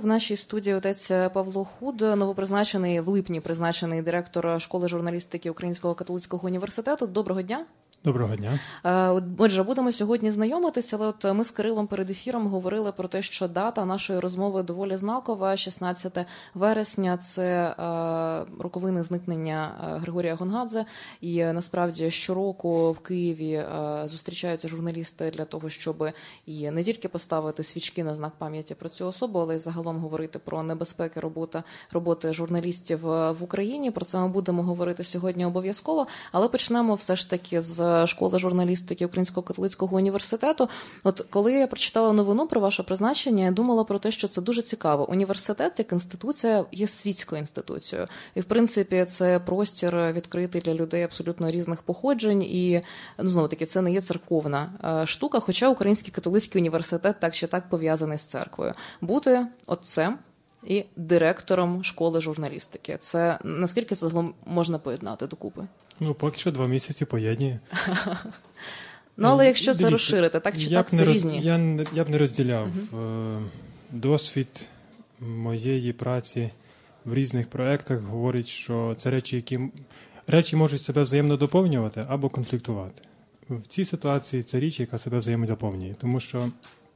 В нашій студії отець Павло Худ, новопризначений, в липні призначений директор школи журналістики Українського католицького університету. Доброго дня. Доброго дня. Отже, будемо сьогодні знайомитися, але от ми з Кирилом перед ефіром говорили про те, що дата нашої розмови доволі знакова. 16 вересня – це роковини зникнення Григорія Гонгадзе. І насправді щороку в Києві зустрічаються журналісти для того, щоб і не тільки поставити свічки на знак пам'яті про цю особу, але й загалом говорити про небезпеки роботи журналістів в Україні. Про це ми будемо говорити сьогодні обов'язково. Але почнемо все ж таки з школи журналістики Українського католицького університету. От коли я прочитала новину про ваше призначення, я думала про те, що це дуже цікаво. Університет як інституція є світською інституцією. І, в принципі, це простір відкритий для людей абсолютно різних походжень. І, знову-таки, це не є церковна штука, хоча Український католицький університет так чи так пов'язаний з церквою. Бути отцем і директором школи журналістики. Це наскільки це можна поєднати докупи? Поки що 2 місяці поєднує. Але якщо це розширити, так чи так, це різні? Я б не розділяв. Досвід моєї праці в різних проєктах говорить, що це речі можуть себе взаємно доповнювати або конфліктувати. В цій ситуації це річ, яка себе взаємодоповнює. Тому що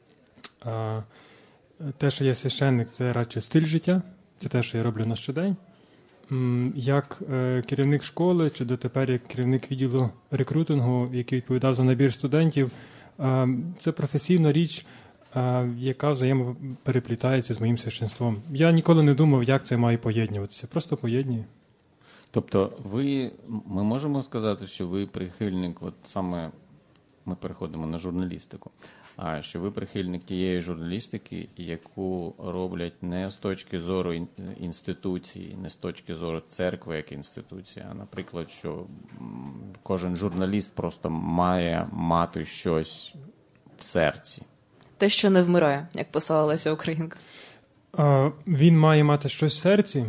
те, що я священник, це радше стиль життя, це те, що я роблю на щодень. Як керівник школи, чи дотепер як керівник відділу рекрутингу, який відповідав за набір студентів, це професійна річ, яка взаємопереплітається з моїм священством. Я ніколи не думав, як це має поєднуватися. Просто поєднує. Тобто ми можемо сказати, що ви прихильник, от саме ми переходимо на журналістику, що ви прихильник тієї журналістики, яку роблять не з точки зору інституції, не з точки зору церкви як інституції, а, наприклад, що кожен журналіст просто має мати щось в серці. Те, що не вмирає, як писала Леся Українка. Він має мати щось в серці,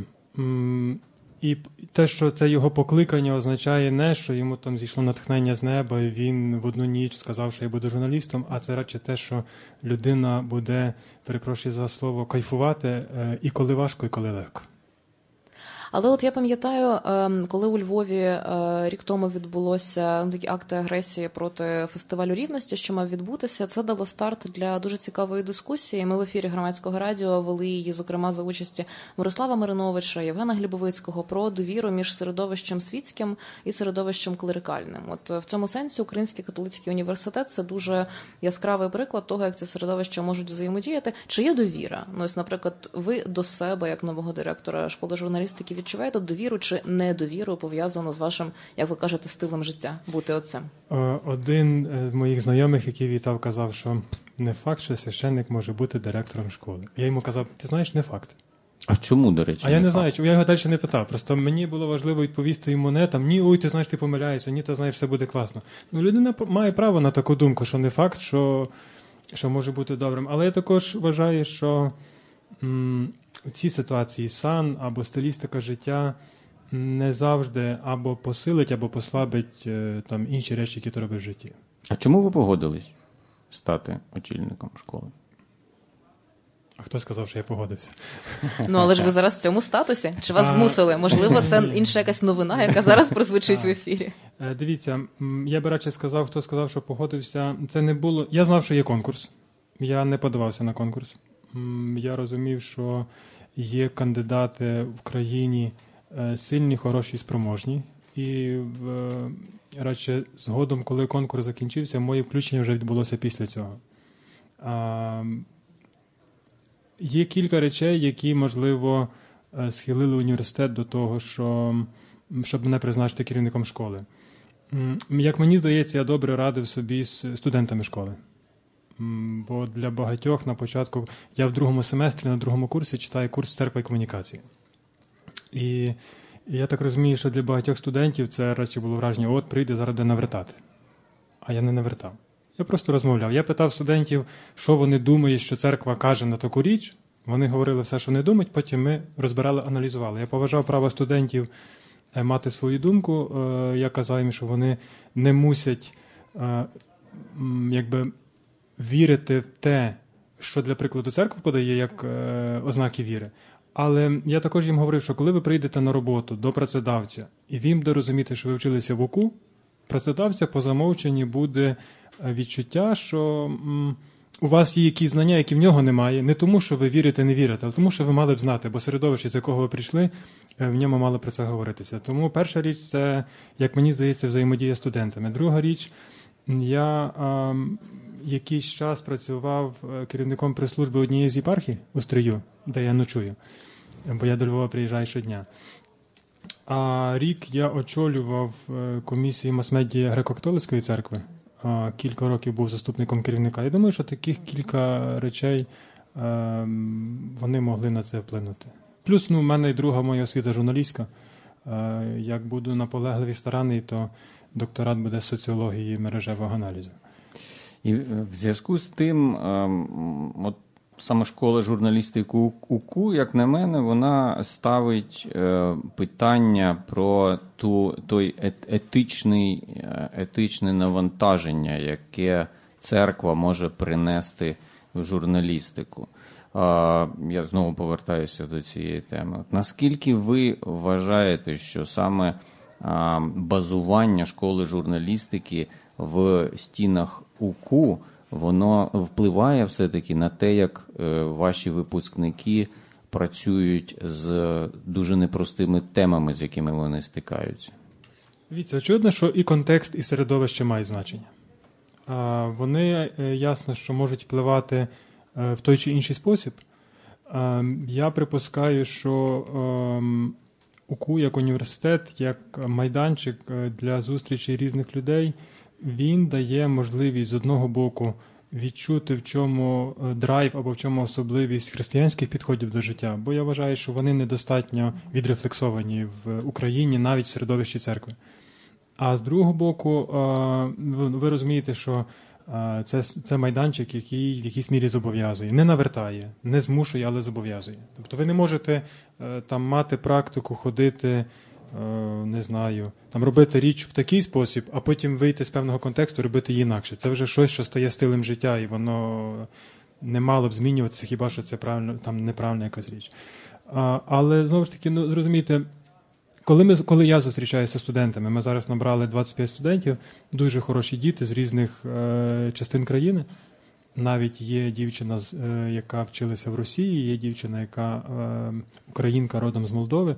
і те, що це його покликання, означає не, що йому там зійшло натхнення з неба, і він в одну ніч сказав, що я буду журналістом, а це радше те, що людина буде, перепрошую за слово, кайфувати і коли важко, і коли легко. Але от я пам'ятаю, коли у Львові рік тому відбулося такі акти агресії проти фестивалю рівності, що мав відбутися, це дало старт для дуже цікавої дискусії. Ми в ефірі Громадського радіо вели її, зокрема, за участі Мирослава Мариновича, Євгена Глібовицького, про довіру між середовищем світським і середовищем клерикальним. От в цьому сенсі Український католицький університет – це дуже яскравий приклад того, як ці середовища можуть взаємодіяти. Чи є довіра? Ось, наприклад, ви до себе, як нового директора школи журналістики, відчуваєте довіру чи недовіру, пов'язану з вашим, як ви кажете, стилем життя, бути отцем? Один з моїх знайомих, який вітав, казав, що не факт, що священник може бути директором школи. Я йому казав, ти знаєш, не факт. А чому, до речі, я не знаю, я його далі не питав. Просто мені було важливо відповісти йому не там, ні, ой, ти знаєш, ти помиляєшся, ні, ти знаєш, все буде класно. Людина має право на таку думку, що не факт, що може бути добрим. Але я також вважаю, що в цій ситуації сан або стилістика життя не завжди або посилить, або послабить там інші речі, які ти робиш в житті. А чому ви погодились стати очільником школи? А хто сказав, що я погодився? Але ж ви зараз в цьому статусі? Чи вас змусили? Можливо, це інша якась новина, яка зараз прозвучить в ефірі? Дивіться, я би радше сказав, хто сказав, що погодився. Це не було... Я знав, що є конкурс. Я не подавався на конкурс. Я розумів, що є кандидати в країні сильні, хороші, спроможні. І радше згодом, коли конкурс закінчився, моє включення вже відбулося після цього. Є кілька речей, які, можливо, схилили університет до того, щоб мене призначити керівником школи. Як мені здається, я добре радив собі з студентами школи. Бо для багатьох на початку, я в 2-му семестрі на 2-му курсі читаю курс «Церква і комунікації». І я так розумію, що для багатьох студентів це радше було враження, прийде, зараз буде навертати. А я не навертав. Я просто розмовляв. Я питав студентів, що вони думають, що церква каже на таку річ. Вони говорили все, що не думають, потім ми розбирали, аналізували. Я поважав право студентів мати свою думку. Я казав їм, що вони не мусять вірити в те, що для прикладу церква подає як ознаки віри. Але я також їм говорив, що коли ви прийдете на роботу до працедавця, і він буде розуміти, що ви вчилися в УКУ, працедавця по замовченні буде відчуття, що у вас є якісь знання, які в нього немає, не тому, що ви вірите, не вірите, а тому, що ви мали б знати, бо середовище, з якого ви прийшли, в ньому мало про це говоритися. Тому перша річ – це, як мені здається, взаємодія з студентами. Друга річ – я якийсь час працював керівником прес-служби однієї з єпархій у Стрию, де я ночую, бо я до Львова приїжджаю щодня. А рік я очолював комісію мас-медіа Греко-католицької церкви. Кілька років був заступником керівника. Я думаю, що таких кілька речей вони могли на це вплинути. Плюс, в мене і друга моя освіта журналістська. Як буду наполегливий старанний, то докторат буде з соціології мережевого аналізу. І в зв'язку з тим, от саме школа журналістики УКУ, як на мене, вона ставить питання про той етичне навантаження, яке церква може принести в журналістику. Я знову повертаюся до цієї теми. От наскільки ви вважаєте, що саме базування школи журналістики в стінах УКУ, воно впливає все-таки на те, як ваші випускники працюють з дуже непростими темами, з якими вони стикаються? Дивіться, очевидно, що і контекст, і середовище мають значення. Вони, ясно, що можуть впливати в той чи інший спосіб. Я припускаю, що УКУ як університет, як майданчик для зустрічі різних людей, він дає можливість з одного боку відчути, в чому драйв або в чому особливість християнських підходів до життя, бо я вважаю, що вони недостатньо відрефлексовані в Україні, навіть в середовищі церкви. А з другого боку, ви розумієте, що це майданчик, який в якійсь мірі зобов'язує. Не навертає, не змушує, але зобов'язує. Тобто ви не можете там мати практику, ходити, не знаю, там робити річ в такий спосіб, а потім вийти з певного контексту, робити її інакше. Це вже щось, що стає стилем життя, і воно не мало б змінюватися, хіба що це правильно, там неправильна якась річ. Але, знову ж таки, зрозумійте, коли я зустрічаюся з студентами, ми зараз набрали 25 студентів, дуже хороші діти з різних частин країни. Навіть є дівчина, яка вчилася в Росії, є дівчина, яка українка родом з Молдови.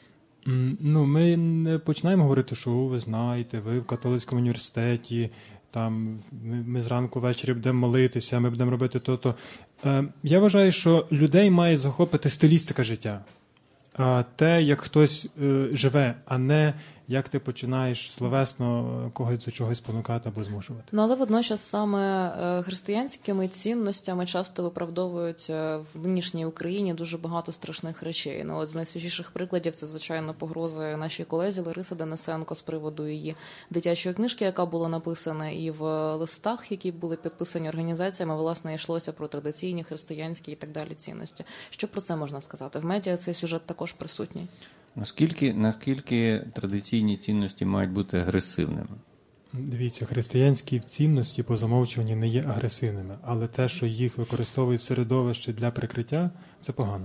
Ми не починаємо говорити, що ви знаєте, ви в католицькому університеті, там ми зранку ввечері будемо молитися, ми будемо робити то-то. Я вважаю, що людей має захопити стилістика життя. Те, як хтось живе, а не як ти починаєш словесно когось до чогось спонукати або змушувати. Але водночас саме християнськими цінностями часто виправдовують в нинішній Україні дуже багато страшних речей. От з найсвіжіших прикладів це, звичайно, погрози нашій колезі Лариси Денисенко з приводу її дитячої книжки, яка була написана, і в листах, які були підписані організаціями, власне, йшлося про традиційні християнські і так далі цінності. Що про це можна сказати? В медіа цей сюжет також присутній. Наскільки традиційні цінності мають бути агресивними? Дивіться, християнські цінності по замовчуванню не є агресивними, але те, що їх використовують середовище для прикриття, це погано.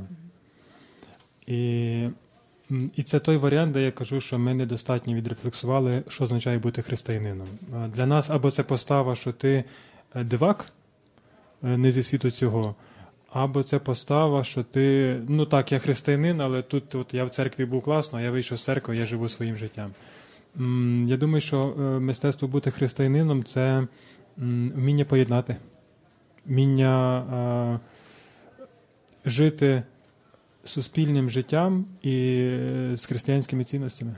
І це той варіант, де я кажу, що ми недостатньо відрефлексували, що означає бути християнином. Для нас або це постава, що ти дивак, не зі світу цього, або це постава, що ти, так, я християнин, але тут от я в церкві був класно, а я вийшов з церкви, я живу своїм життям. Я думаю, що мистецтво бути християнином – це вміння поєднати, вміння жити суспільним життям і з християнськими цінностями.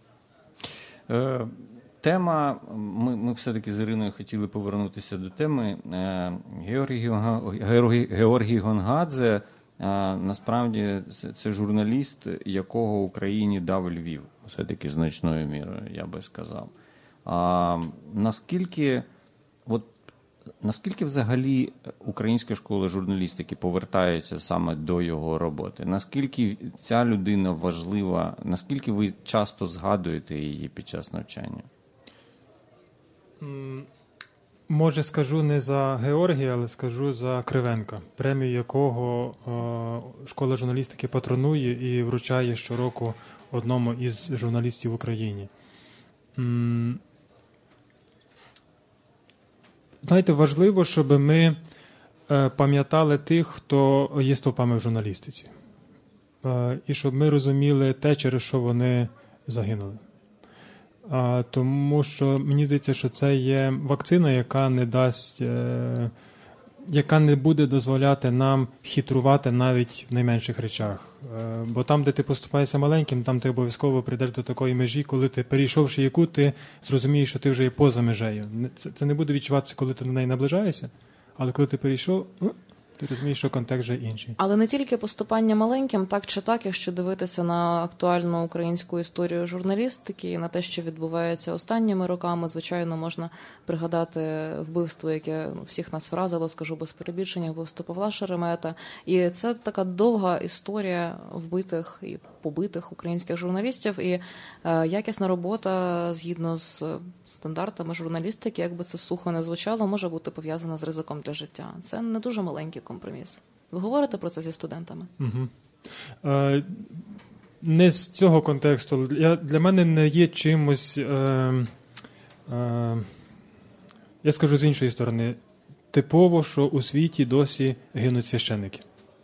Тема, ми все-таки з Іриною хотіли повернутися до теми. Георгій Гонгадзе, насправді, це журналіст, якого Україні дав Львів, все-таки значною мірою, я би сказав. Наскільки взагалі українська школа журналістики повертається саме до його роботи? Наскільки ця людина важлива? Наскільки ви часто згадуєте її під час навчання? Може, скажу не за Георгія, але скажу за Кривенка, премію якого школа журналістики патронує і вручає щороку одному із журналістів в Україні. Знаєте, важливо, щоб ми пам'ятали тих, хто є стовпами в журналістиці. І щоб ми розуміли те, через що вони загинули. Тому що мені здається, що це є вакцина, яка не дасть, яка не буде дозволяти нам хитрувати навіть в найменших речах. Бо там, де ти поступаєшся маленьким, там ти обов'язково прийдеш до такої межі, коли ти, перейшовши яку, ти зрозумієш, що ти вже є поза межею. Це не буде відчуватися, коли ти до неї наближаєшся, але коли ти перейшов, ти розумієш, що контекст вже інший. Але не тільки поступання маленьким, так чи так, якщо дивитися на актуальну українську історію журналістики, на те, що відбувається останніми роками, звичайно, можна пригадати вбивство, яке всіх нас вразило, скажу без перебільшення, вбивство Павла Шеремета. І це така довга історія вбитих і побитих українських журналістів, і якісна робота, згідно з стандартами журналістики, як би це сухо не звучало, може бути пов'язана з ризиком для життя. Це не дуже маленький компроміс. Ви говорите про це зі студентами? Угу. Не з цього контексту. Для мене не є чимось, я скажу з іншої сторони, типово, що у світі досі гинуть священники.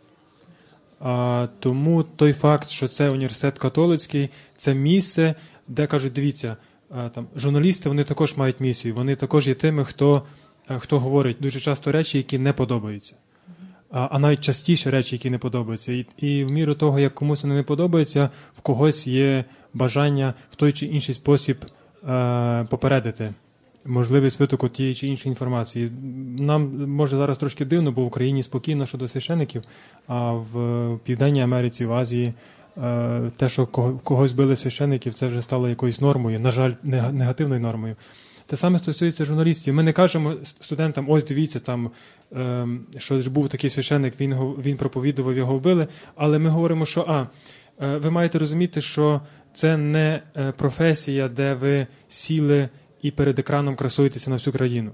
Тому той факт, що це університет католицький, це місце, де кажуть, дивіться, там журналісти, вони також мають місію, вони також є тими, хто говорить дуже часто речі, які не подобаються. А навіть частіше речі, які не подобаються. І в міру того, як комусь вони не подобаються, в когось є бажання в той чи інший спосіб попередити можливість витоку тієї чи іншої інформації. Нам, може, зараз трошки дивно, бо в Україні спокійно щодо священиків, а в Південній Америці, в Азії те, що когось били священиків, це вже стало якоюсь нормою, на жаль, негативною нормою. Те саме стосується журналістів. Ми не кажемо студентам, ось дивіться, там, що ж був такий священик, він проповідував, його вбили, але ми говоримо, що ви маєте розуміти, що це не професія, де ви сіли і перед екраном красуєтеся на всю країну.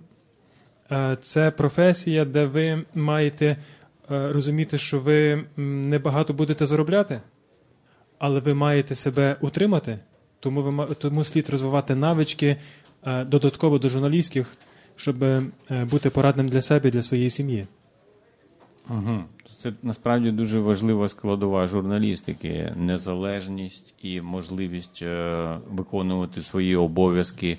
Це професія, де ви маєте розуміти, що ви небагато будете заробляти, але ви маєте себе утримати, тому слід розвивати навички додатково до журналістських, щоб бути порадним для себе і для своєї сім'ї. Угу. Це насправді дуже важлива складова журналістики. Незалежність і можливість виконувати свої обов'язки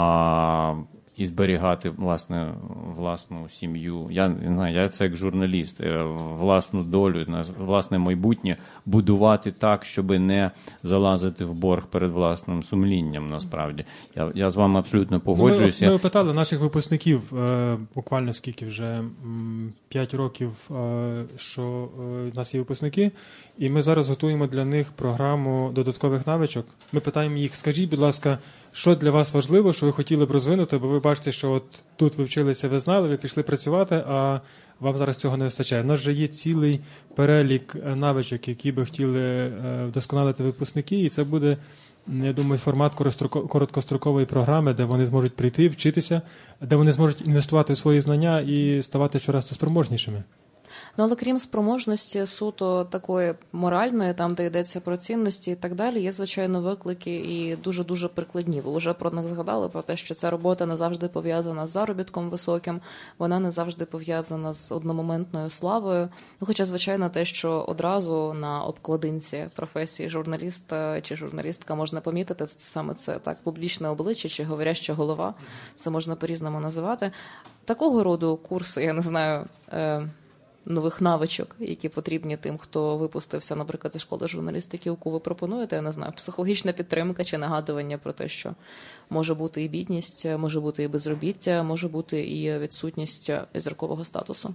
і зберігати власну сім'ю. Я не знаю, я це як журналіст, власну долю, власне майбутнє будувати так, щоб не залазити в борг перед власним сумлінням, насправді. Я з вами абсолютно погоджуюся. Ми опитали наших випускників, буквально скільки вже, 5 років, що в нас є випускники, і ми зараз готуємо для них програму додаткових навичок. Ми питаємо їх, скажіть, будь ласка, що для вас важливо, що ви хотіли б розвинути, бо ви бачите, що от тут ви вчилися, ви знали, ви пішли працювати, а вам зараз цього не вистачає. У нас вже є цілий перелік навичок, які би хотіли вдосконалити випускники, і це буде, я думаю, формат короткострокової програми, де вони зможуть прийти, вчитися, де вони зможуть інвестувати в свої знання і ставати щораз спроможнішими. Ну, але крім спроможності суто такої моральної, там, де йдеться про цінності і так далі, є, звичайно, виклики і дуже-дуже прикладні. Ви вже про них згадали, про те, що ця робота не завжди пов'язана з заробітком високим, вона не завжди пов'язана з одномоментною славою. Ну, хоча, звичайно, те, що одразу на обкладинці професії журналіста чи журналістка можна помітити, це саме це так, публічне обличчя чи говоряща голова, це можна по-різному називати. Такого роду курси, я не знаю, нових навичок, які потрібні тим, хто випустився, наприклад, зі школи журналістики, яку ви пропонуєте, я не знаю, психологічна підтримка чи нагадування про те, що може бути і бідність, може бути і безробіття, може бути і відсутність зіркового статусу.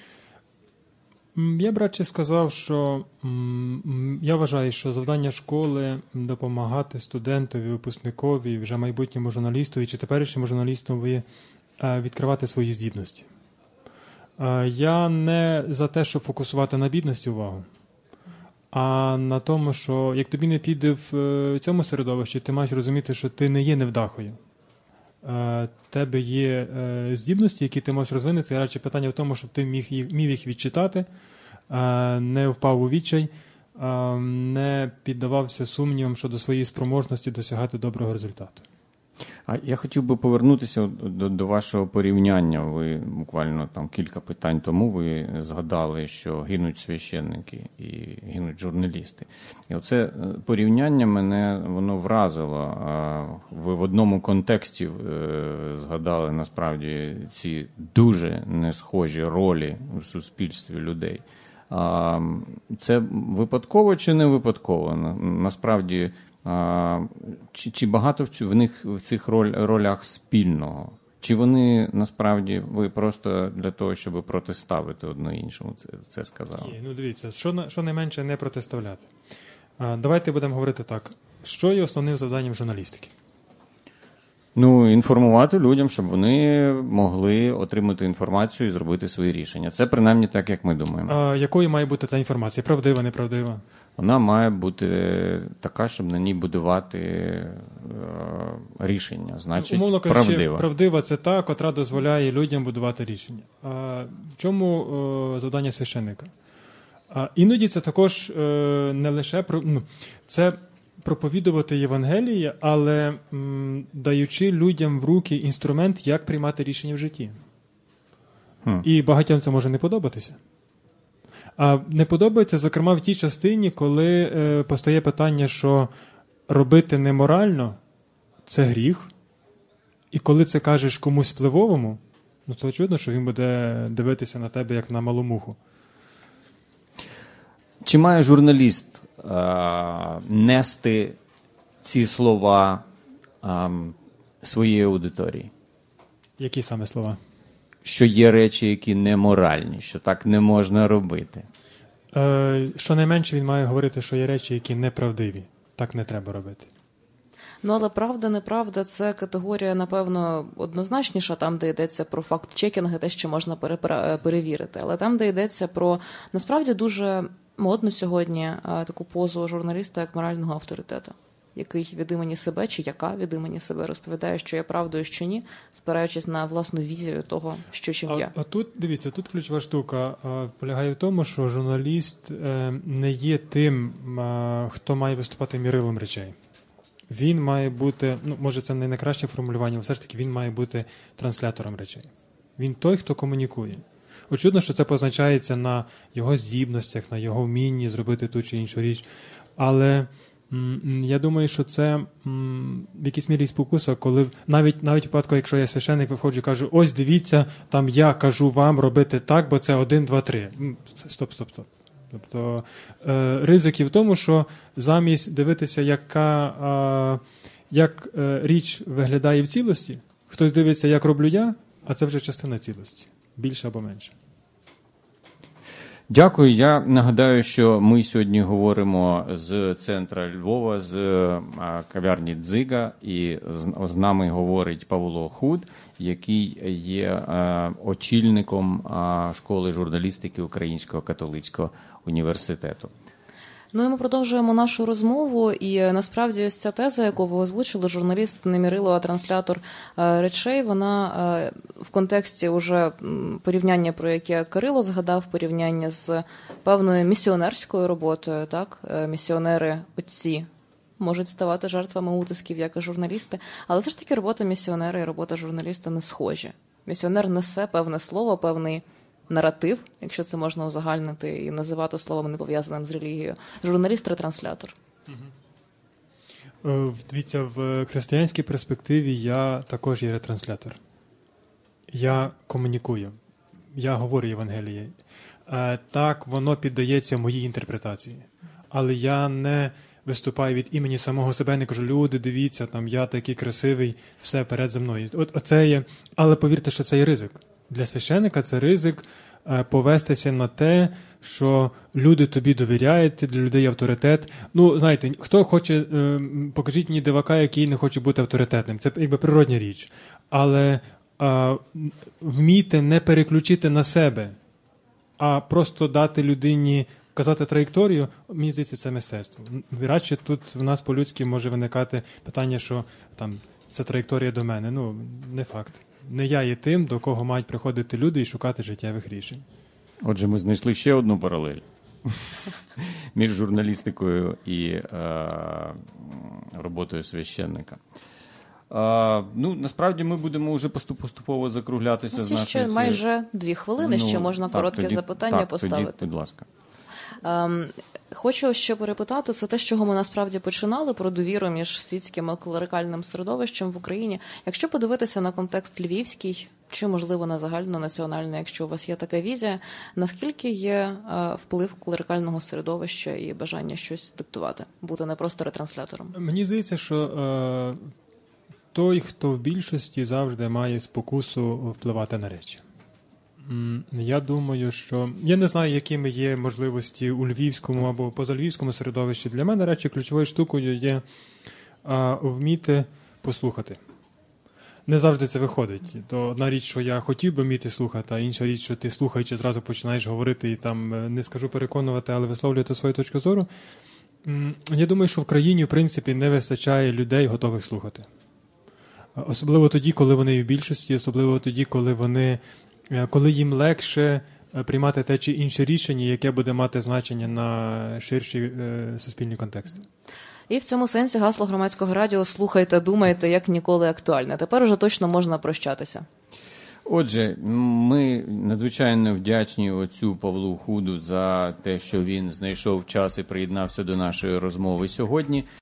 Я б радше сказав, що я вважаю, що завдання школи допомагати студентові, випускникові, вже майбутньому журналістові чи теперішньому журналістові відкривати свої здібності. Я не за те, щоб фокусувати на бідності увагу, а на тому, що як тобі не піде в цьому середовищі, ти маєш розуміти, що ти не є невдахою. тебе є здібності, які ти можеш розвинути, радше питання в тому, щоб ти міг їх відчитати, не впав у відчай, не піддавався сумнівам щодо своєї спроможності досягати доброго результату. А я хотів би повернутися до вашого порівняння. Ви буквально там кілька питань тому ви згадали, що гинуть священники і гинуть журналісти. І оце порівняння мене воно вразило. Ви в одному контексті згадали насправді ці дуже не схожі ролі в суспільстві людей. Це випадково чи не випадково? Насправді, чи багато в них в цих ролях спільного? Чи вони, насправді, ви просто для того, щоб протиставити одне іншому це сказали? Ні, дивіться, що найменше не протиставляти. Давайте будемо говорити так. Що є основним завданням журналістики? Інформувати людям, щоб вони могли отримати інформацію і зробити свої рішення. Це принаймні так, як ми думаємо. Якою має бути ця інформація? Правдива, неправдива? Вона має бути така, щоб на ній будувати рішення. Значить, умовно кажучи, правдива. Правдива – це та, котра дозволяє людям будувати рішення. В чому завдання священника? Іноді це також не лише це проповідувати Євангеліє, але даючи людям в руки інструмент, як приймати рішення в житті. І багатьом це може не подобатися. А не подобається, зокрема, в тій частині, коли постає питання, що робити неморально – це гріх. І коли це кажеш комусь впливовому, то очевидно, що він буде дивитися на тебе, як на малу муху. Чи має журналіст нести ці слова своїй аудиторії? Які саме слова? Що є речі, які неморальні, що так не можна робити. Щонайменше він має говорити, що є речі, які неправдиві. Так не треба робити. Але правда, неправда – це категорія, напевно, однозначніша, там, де йдеться про факт-чекінги, те, що можна перевірити. Але там, де йдеться про, насправді, дуже модну сьогодні таку позу журналіста як морального авторитету, який від імені себе, чи яка від імені себе розповідає, що є правдою, що ні, спираючись на власну візію того, що чим є. А тут, дивіться, тут ключова штука полягає в тому, що журналіст не є тим, хто має виступати мірилом речей. Він має бути, може це не найкраще формулювання, але все ж таки він має бути транслятором речей. Він той, хто комунікує. Очевидно, що це позначається на його здібностях, на його вмінні зробити ту чи іншу річ. Але я думаю, що це в якійсь мірі спокуса, коли навіть в випадку, якщо я священник, виходжу і кажу, ось дивіться, там я кажу вам робити так, бо це 1, 2, 3. Стоп. Тобто ризики в тому, що замість дивитися, як річ виглядає в цілості, хтось дивиться, як роблю я, а це вже частина цілості. Більше або менше. Дякую. Я нагадаю, що ми сьогодні говоримо з центра Львова, з кав'ярні «Дзига», і з нами говорить Павло Худ, який є очільником школи журналістики Українського католицького університету. І ми продовжуємо нашу розмову, і насправді ось ця теза, яку ви озвучили, журналіст не мірило, а транслятор речей, вона в контексті уже порівняння, про яке Кирило згадав, порівняння з певною місіонерською роботою, так? Місіонери, отці можуть ставати жертвами утисків, як і журналісти, але все ж таки робота місіонера і робота журналіста не схожі. Місіонер несе певне слово, певний наратив, якщо це можна узагальнити і називати словом не пов'язаним з релігією. Журналіст – ретранслятор. Дивіться, в християнській перспективі я також є ретранслятор. Я комунікую. Я говорю Євангеліє. Так, воно піддається моїй інтерпретації. Але я не виступаю від імені самого себе, не кажу, люди, дивіться, там я такий красивий, все, перед за мною. Оце є. Але повірте, що це є ризик. Для священика це ризик повестися на те, що люди тобі довіряють, для людей авторитет. Знаєте, хто хоче, покажіть мені дивака, який не хоче бути авторитетним. Це якби природня річ. Але вмійте не переключити на себе, а просто дати людині казати траєкторію, мені здається, це мистецтво. Радше тут в нас по-людськи може виникати питання, що там це траєкторія до мене. Ну, не факт. Не я є тим, до кого мають приходити люди і шукати життєвих рішень. Отже, ми знайшли ще одну паралель між журналістикою і роботою священника. Ну, насправді ми будемо вже поступово закруглятися з нашою... Ще майже 2 хвилини, ще можна коротке запитання поставити. Тоді, будь ласка. Хочу ще перепитати, це те, з чого ми насправді починали, про довіру між світським і клерикальним середовищем в Україні. Якщо подивитися на контекст львівський, чи, можливо, на загальнонаціональний, якщо у вас є така візія, наскільки є вплив клерикального середовища і бажання щось диктувати, бути не просто ретранслятором? Мені здається, що той, хто в більшості, завжди має спокусу впливати на речі. Я думаю, що... Я не знаю, якими є можливості у львівському або позальвівському середовищі. Для мене речі ключовою штукою є вміти послухати. Не завжди це виходить. То одна річ, що я хотів би вміти слухати, а інша річ, що ти слухаючи, зразу починаєш говорити і там, не скажу переконувати, але висловлювати свою точку зору. Я думаю, що в країні, в принципі, не вистачає людей, готових слухати. Особливо тоді, коли вони в більшості, особливо тоді, коли їм легше приймати те чи інше рішення, яке буде мати значення на ширші суспільні контексти. І в цьому сенсі гасло Громадського радіо «Слухайте, думайте, як ніколи актуальне». Тепер уже точно можна прощатися. Отже, ми надзвичайно вдячні отцю Павлу Худу за те, що він знайшов час і приєднався до нашої розмови сьогодні.